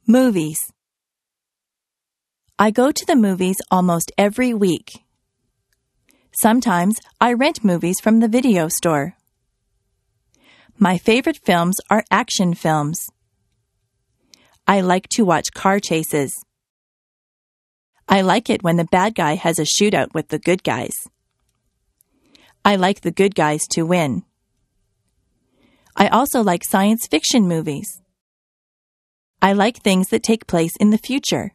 Movies. I go to the movies almost every week. Sometimes I rent movies from the video store. My favorite films are action films. I like to watch car chases. I like it when the bad guy has a shootout with the good guys. I like the good guys to win. I also like science fiction movies. I like things that take place in the future.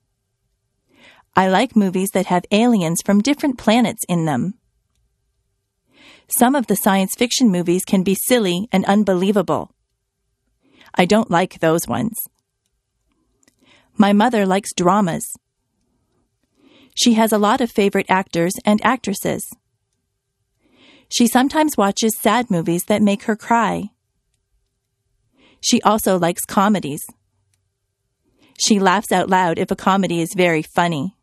I like movies that have aliens from different planets in them. Some of the science fiction movies can be silly and unbelievable. I don't like those ones. My mother likes dramas. She has a lot of favorite actors and actresses. She sometimes watches sad movies that make her cry. She also likes comedies. She laughs out loud if a comedy is very funny.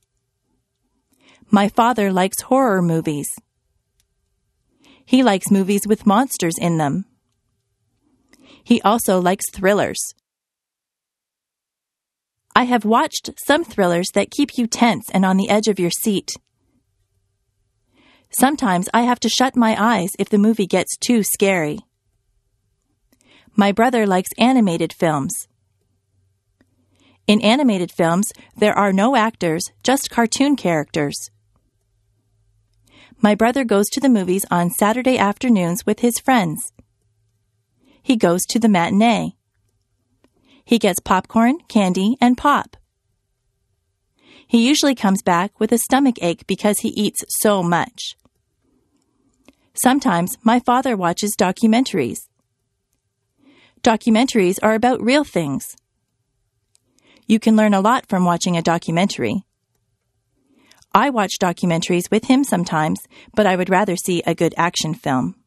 My father likes horror movies. He likes movies with monsters in them. He also likes thrillers. I have watched some thrillers that keep you tense and on the edge of your seat. Sometimes I have to shut my eyes if the movie gets too scary. My brother likes animated films. In animated films, there are no actors, just cartoon characters. My brother goes to the movies on Saturday afternoons with his friends. He goes to the matinee. He gets popcorn, candy, and pop. He usually comes back with a stomach ache because he eats so much. Sometimes my father watches documentaries. Documentaries are about real things. You can learn a lot from watching a documentary. I watch documentaries with him sometimes, but I would rather see a good action film.